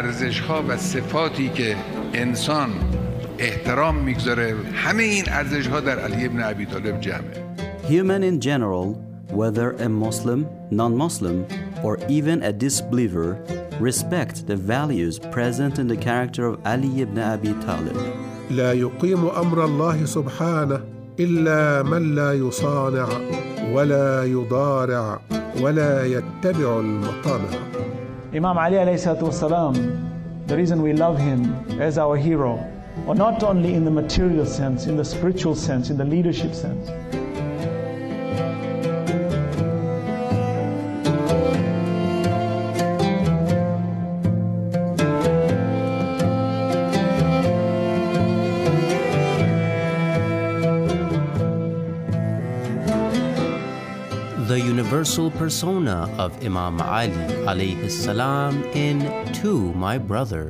ارزش‌ها و صفاتی که انسان احترام میگذاره، همه این ارزش‌ها در علی ابن ابی طالب جمعه. Human in general, whether a Muslim, non-Muslim, or even a disbeliever, respect the values present in the character of Ali ibn Abi Talib. لا يقيم أمر الله سبحانه إلا من لا يصانع ولا يضارع ولا يتبع المطامع. Imam Ali alayhi salatu wasalam, the reason we love him as our hero, or not only in the material sense, in the spiritual sense, in the leadership sense. The universal persona of Imam Ali alayhi salam in To My Brother.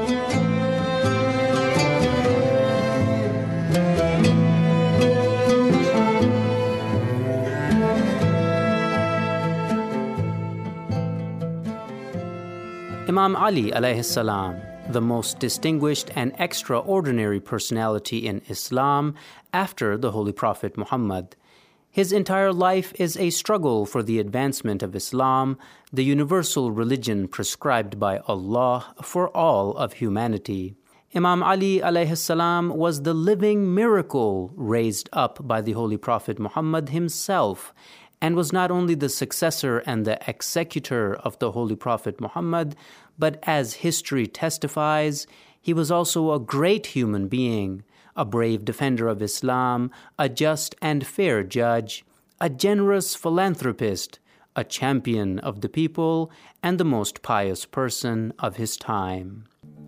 Imam Ali alayhi salam, the most distinguished and extraordinary personality in Islam after the Holy Prophet Muhammad. His entire life is a struggle for the advancement of Islam, the universal religion prescribed by Allah for all of humanity. Imam Ali alayhi salam was the living miracle raised up by the Holy Prophet Muhammad himself, and was not only the successor and the executor of the Holy Prophet Muhammad, but as history testifies, he was also a great human being, a brave defender of Islam, a just and fair judge, a generous philanthropist, a champion of the people, and the most pious person of his time.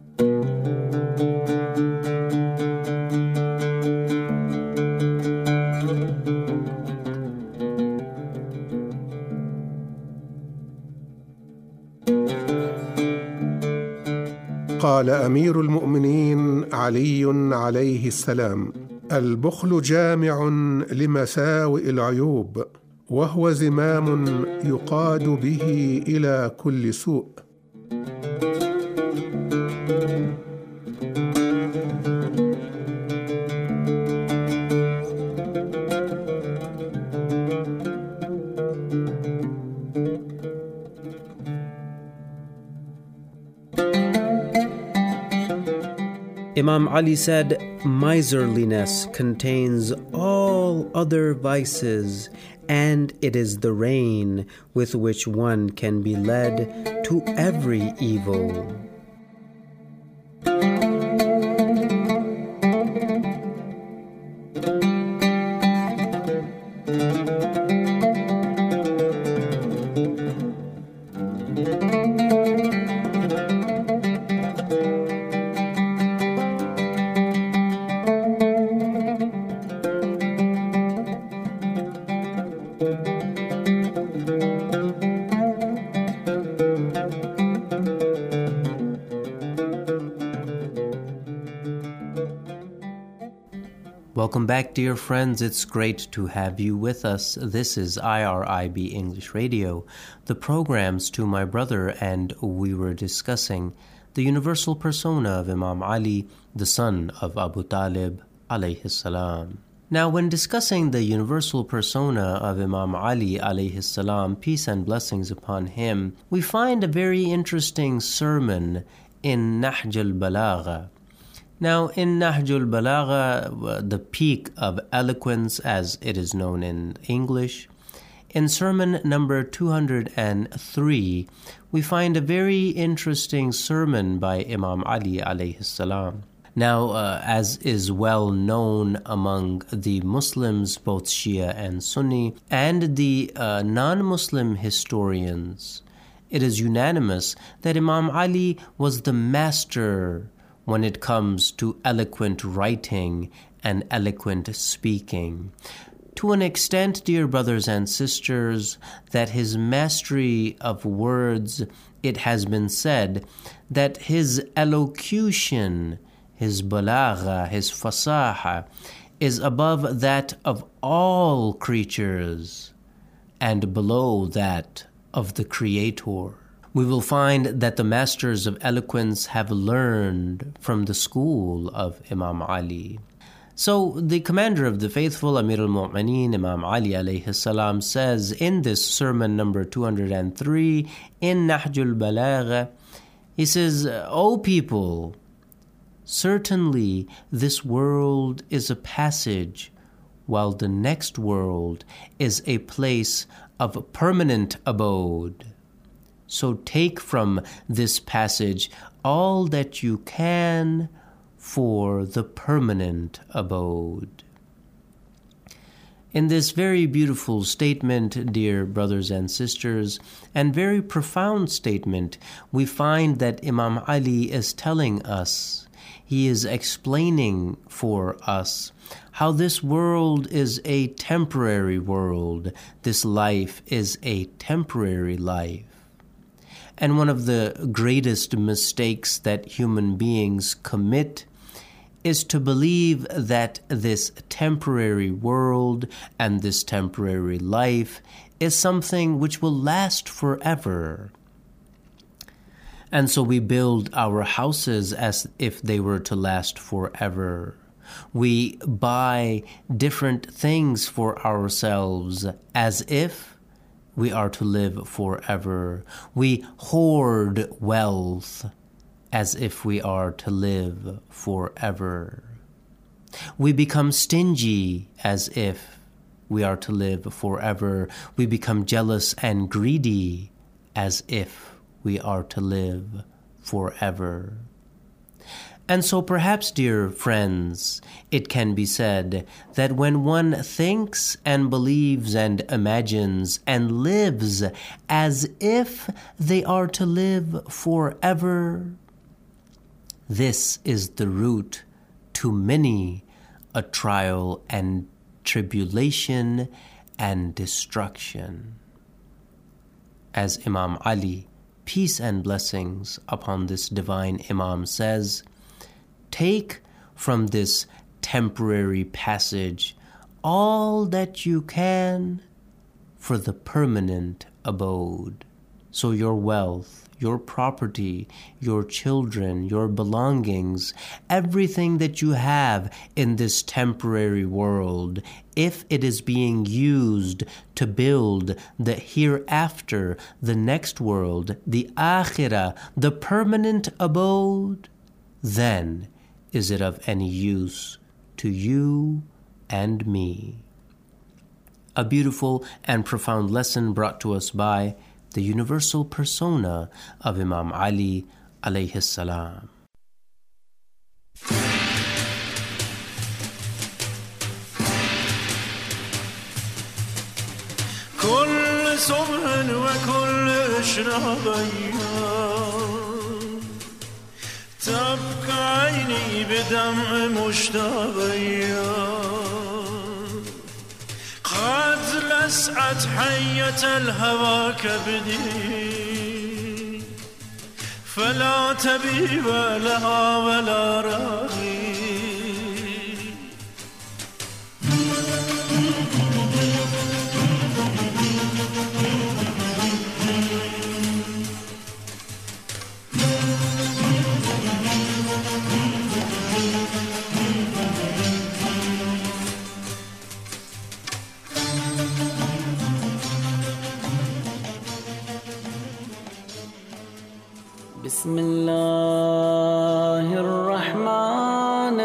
قال أمير المؤمنين علي عليه السلام: البخل جامع لمساوئ العيوب، وهو زمام يقاد به إلى كل سوء. Imam Ali said, miserliness contains all other vices, and it is the rein with which one can be led to every evil. Welcome back, dear friends. It's great to have you with us. This is IRIB English Radio, the programs To My Brother, and we were discussing the universal persona of Imam Ali, the son of Abu Talib, alayhi salam. Now, when discussing the universal persona of Imam Ali, alayhi salam, peace and blessings upon him, we find a very interesting sermon in Nahj al-Balagha. Now, in Nahj al-Balagha, the peak of eloquence, as it is known in English, in sermon number 203, we find a very interesting sermon by Imam Ali alayhi salam. Now, as is well known among the Muslims, both Shia and Sunni, and the non-Muslim historians, it is unanimous that Imam Ali was the master when it comes to eloquent writing and eloquent speaking. To an extent, dear brothers and sisters, that his mastery of words, it has been said that his elocution, his balagha, his fasaha, is above that of all creatures and below that of the Creator. We will find that the masters of eloquence have learned from the school of Imam Ali. So the commander of the faithful, Amir al-Mu'mineen, Imam Ali alayhi salam, says in this sermon number 203 in Nahjul Balagha, he says, O people, certainly this world is a passage, while the next world is a place of permanent abode. So take from this passage all that you can for the permanent abode. In this very beautiful statement, dear brothers and sisters, and very profound statement, we find that Imam Ali is telling us, he is explaining for us how this world is a temporary world, this life is a temporary life. And one of the greatest mistakes that human beings commit is to believe that this temporary world and this temporary life is something which will last forever. And so we build our houses as if they were to last forever. We buy different things for ourselves as if we are to live forever. We hoard wealth as if we are to live forever. We become stingy as if we are to live forever. We become jealous and greedy as if we are to live forever. And so perhaps, dear friends, it can be said that when one thinks and believes and imagines and lives as if they are to live forever, this is the route to many a trial and tribulation and destruction. As Imam Ali, peace and blessings upon this divine Imam, says, take from this temporary passage all that you can for the permanent abode. So your wealth, your property, your children, your belongings, everything that you have in this temporary world, if it is being used to build the hereafter, the next world, the akhirah, the permanent abode, then is it of any use to you and me. A beautiful and profound lesson brought to us by the universal persona of Imam Ali alayhi salam. كل صبح وكل إشراقية تبكى عيني بدمع مشتاقية قد لسعت حية الهوى كبدي فلا تبيب لها ولا راغي بسم الله الرحمن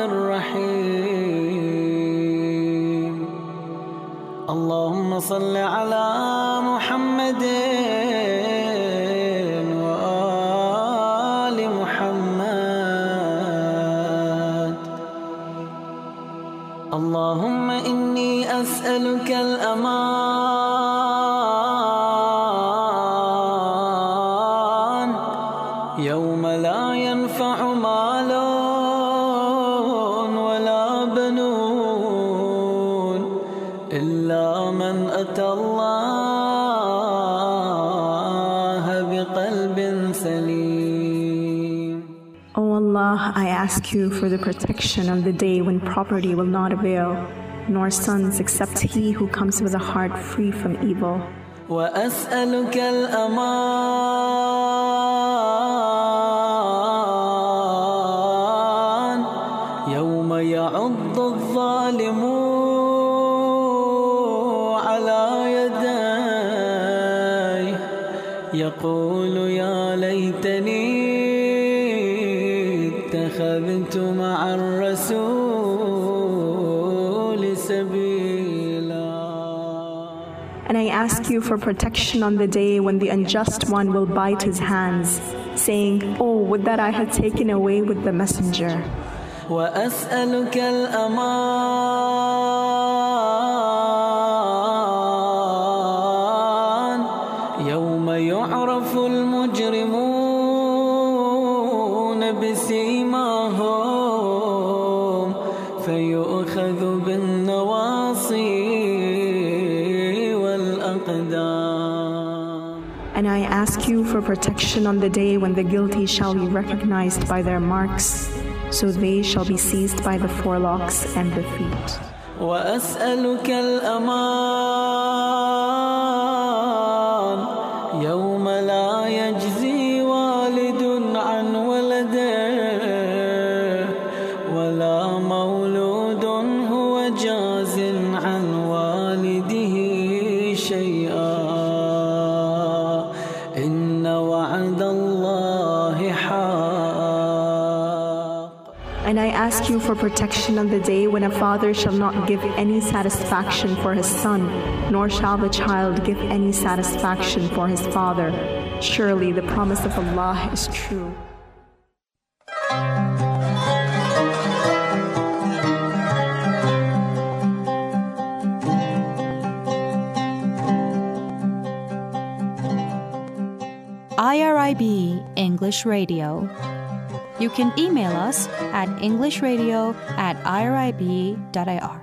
الرحيم اللهم صل على محمد وآل محمد اللهم إني أسألك الأمان يوم لا ينفع مال ولا بنون إلا من أتى الله بقلب سليم. O Allah, I ask you for the protection on the day when property will not avail, nor sons except he who comes with a heart free from evil. وأسألك الأمان ويعض الظالم على يديه يقول يا ليتني اتخذت مع الرسول سبيلا. And I ask you for protection on the day when the unjust one will bite his hands, saying, "Oh, would that I had taken away with the messenger." وأسألك الأمان يوم يعرف المجرمون بسيماهم فيؤخذ بالنواصي والأقدام. And I ask you for protection on the day when the guilty shall be recognized by their marks, so they shall be seized by the forelocks and the feet. وأسألك الأمان يوم لا يجزي والد عن ولده ولا مولود هو جاز عن والده شيئا إن وعد الله حق. And I ask you for protection on the day when a father shall not give any satisfaction for his son, nor shall the child give any satisfaction for his father. Surely the promise of Allah is true. IRIB English Radio. You can email us at englishradio@irib.ir.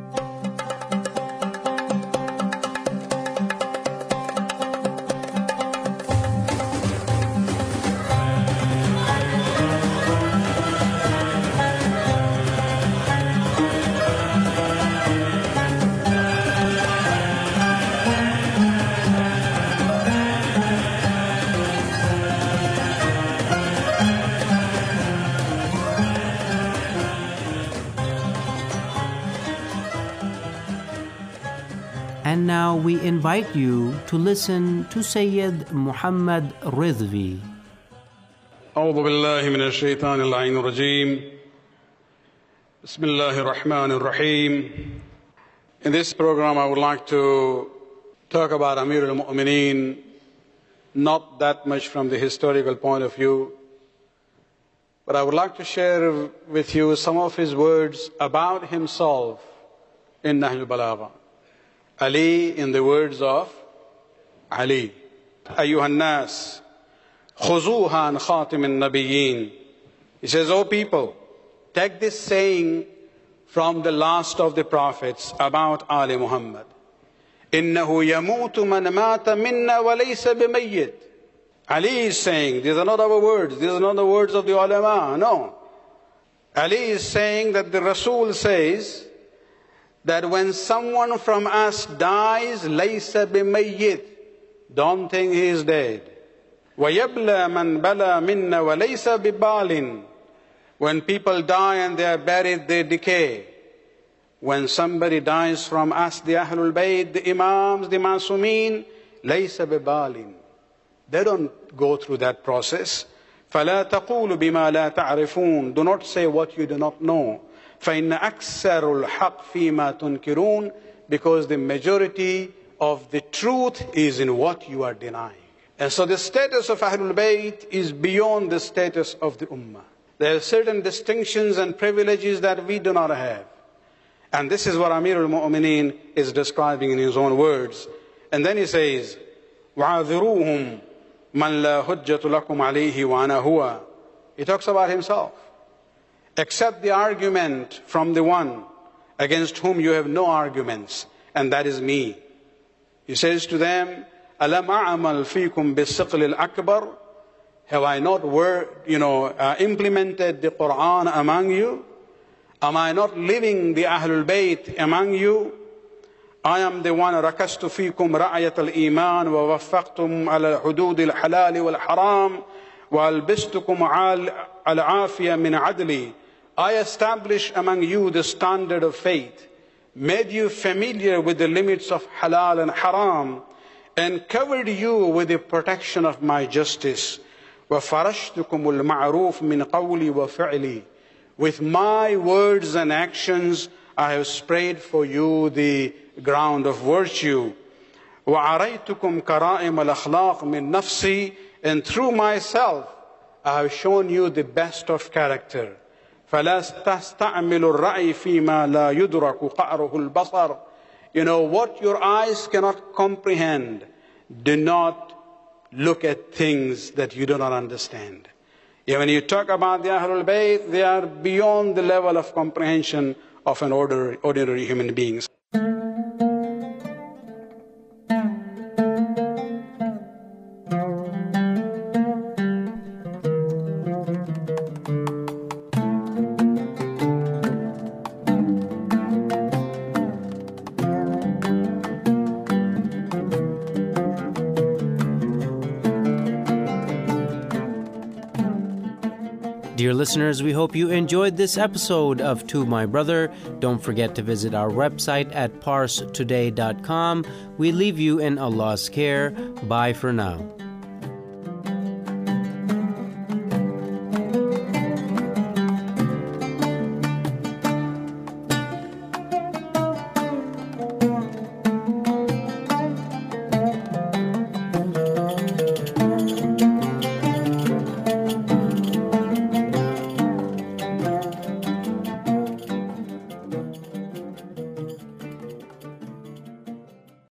And now we invite you to listen to Sayyid Muhammad Ridvi. أعوذ بالله من الشيطان اللعين الرجيم. بسم الله الرحمن الرحيم. In this program I would like to talk about Amir al-Mu'mineen, not that much from the historical point of view, but I would like to share with you some of his words about himself in Nahj al-Balagha. Ali, in the words of Ali, أيها الناس خذوها عن خاتم النبيين. He says, "O people, take this saying from the last of the prophets about Ali Muhammad. إنه يموت من مات منا وليس بميت." Ali is saying, these are not our words, these are not the words of the ulama, no. Ali is saying that the Rasul says that when someone from us dies, ليس بميت, don't think he is dead. وَيَبْلَى مَنْ بَلَى مِنَّا وَلَيْسَ بِبَالٍ. When people die and they are buried, they decay. When somebody dies from us, the Ahlul Bayt, the Imams, the Masumeen, لَيْسَ بِبَالٍ. They don't go through that process. فَلَا تَقُولُ بِمَا لَا تَعْرِفُونَ. Do not say what you do not know. فَإِنَّ أَكْثَرُ الْحَقِّ فِي مَا تُنْكِرُونَ. Because the majority of the truth is in what you are denying. And so the status of Ahlul Bayt is beyond the status of the Ummah. There are certain distinctions and privileges that we do not have. And this is what Amir al-Mu'mineen is describing in his own words. And then he says, وَعَذِرُوهُمْ مَنْ لَا حُجَّةُ لَكُمْ عَلَيْهِ وَأَنَا هُوَ. He talks about himself. Accept the argument from the one against whom you have no arguments, and that is me. He says to them, أَلَمْ أَعْمَلْ فِيكُمْ بِالسِّقْلِ الْأَكْبَرِ. Have I not implemented the Quran among you? Am I not living the Ahlul Bayt among you? I am the one رَكَزْتُ فِيكُمْ رَعْيَةَ الْإِيمَانِ وَوَفَّقْتُمْ عَلَى حُدُودِ الْحَلَالِ وَالْحَرَامِ وَأَلْبِسْتُكُمْ الْعَافِيَةَ مِنْ عَدْلِي. I established among you the standard of faith, made you familiar with the limits of halal and haram, and covered you with the protection of my justice. وَفَرَشْتُكُمُ الْمَعْرُوفِ مِنْ قَوْلِي وَفِعْلِي. With my words and actions, I have spread for you the ground of virtue. وَعَرَيْتُكُمْ كَرَائِمَ الْأَخْلَاقِ مِنْ نَفْسِي. And through myself, I have shown you the best of character. فَلَا تَسْتَعْمِلُ الرَّأْيِ فِي مَا لَا يُدْرَكُ قَعْرُهُ الْبَصَرِ. You know, what your eyes cannot comprehend, do not look at things that you do not understand. Yeah, when you talk about the Ahlul Bayt, they are beyond the level of comprehension of an ordinary human beings. Dear listeners, we hope you enjoyed this episode of To My Brother. Don't forget to visit our website at parstoday.com. We leave you in Allah's care. Bye for now.